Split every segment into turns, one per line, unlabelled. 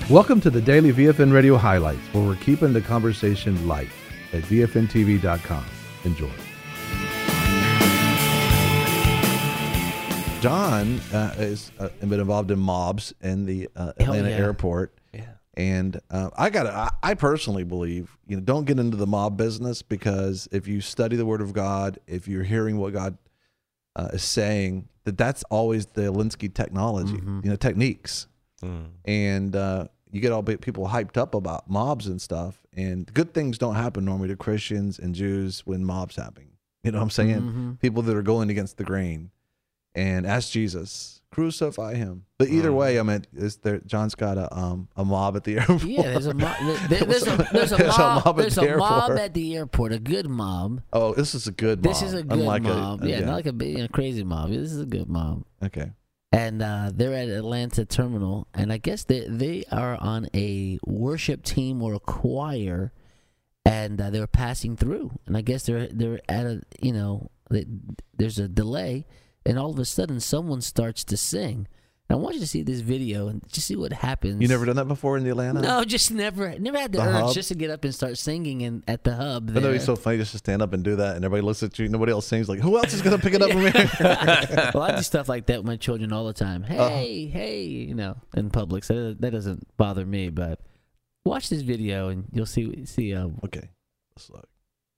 Welcome to the Daily VFN Radio Highlights, where we're keeping the conversation light at VFNTV.com. Enjoy. John has been involved in mobs in the Atlanta airport.
Yeah.
And I personally believe, don't get into the mob business, because if you study the Word of God, if you're hearing what God is saying, that's always the Alinsky technology, techniques. And you get all people hyped up about mobs and stuff, and good things don't happen normally to Christians and Jews when mobs happen. You know what I'm saying? People that are going against the grain. And ask Jesus, crucify him. But either way, I mean, John's got a mob at the airport.
Yeah, there's a mob. There's a mob at the airport. A good mob.
Oh, this is a good mob.
This is a good mob. Not like a crazy mob. This is a good mob.
Okay.
And they're at Atlanta Terminal, and I guess they are on a worship team or a choir, and they were passing through. And I guess they're at a there's a delay. And all of a sudden, someone starts to sing. And I want you to see this video and just see what happens.
You never done that before in the Atlanta?
No, just never had the urge hub? Just to get up and start singing at the hub there.
I know it's so funny just to stand up and do that, and everybody looks at you. Nobody else sings. Like, who else is going to pick it up from here?
Well, I do stuff like that with my children all the time. Hey, in public. So that doesn't bother me. But watch this video, and you'll see.
Okay, let's look.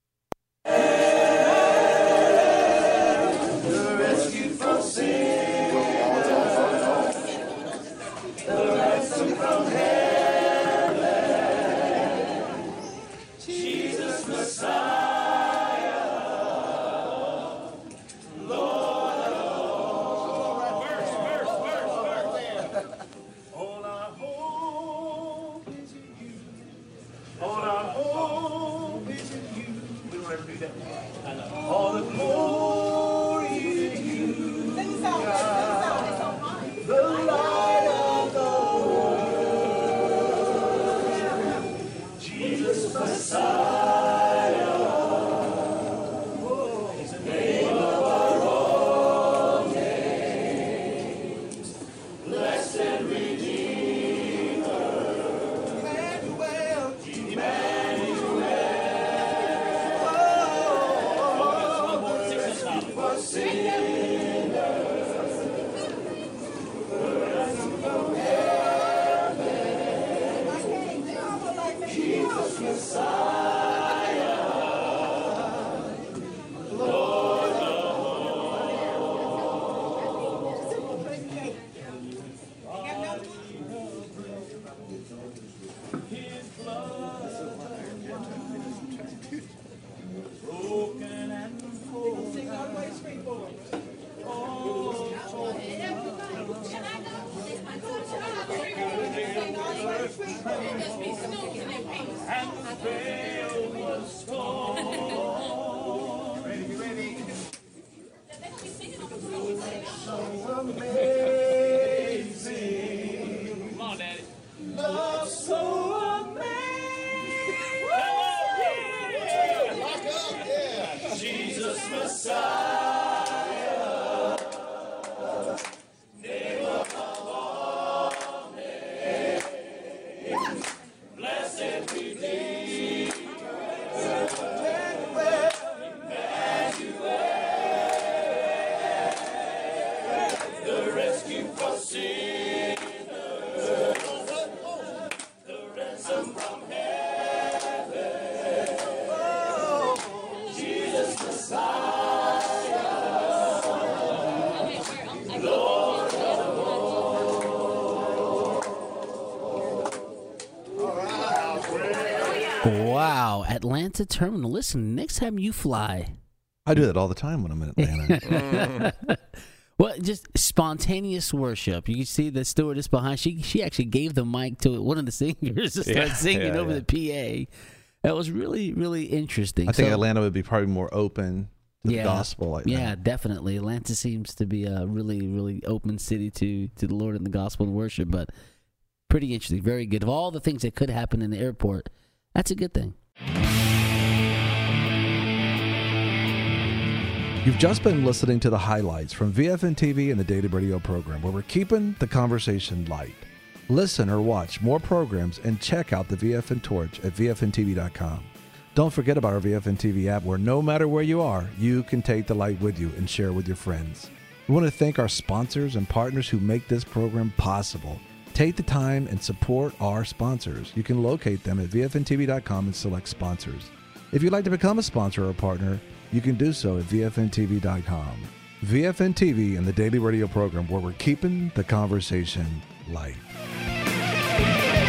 All the glory to you. The light of the world. Jesus Messiah. He's the name of our own name. Blessed Redeemer. Emmanuel. And the veil was torn. Ready? So amazing. Come on, Daddy. Love so amazing. Jesus Messiah. Name above all names. Blessed Redeemer, Emmanuel, the rescue for sinners, the ransom from heaven, Jesus Messiah, Lord of
Wow, Atlanta Terminal. Listen, next time you fly.
I do that all the time when I'm in Atlanta.
Well, just spontaneous worship. You can see the stewardess behind. She actually gave the mic to one of the singers to start singing over the PA. That was really, really interesting.
I think Atlanta would be probably more open to the gospel like that.
Yeah, definitely. Atlanta seems to be a really, really open city to the Lord and the gospel and worship, but pretty interesting. Very good. Of all the things that could happen in the airport, that's a good thing.
You've just been listening to the highlights from VFN TV and the Daily Radio program, where we're keeping the conversation light. Listen or watch more programs and check out the VFN Torch at VFNTV.com. Don't forget about our VFN TV app, where no matter where you are, you can take the light with you and share with your friends. We want to thank our sponsors and partners who make this program possible. Take the time and support our sponsors. You can locate them at VFNTV.com and select sponsors. If you'd like to become a sponsor or a partner, you can do so at VFNTV.com. VFN TV and the daily radio program where we're keeping the conversation light.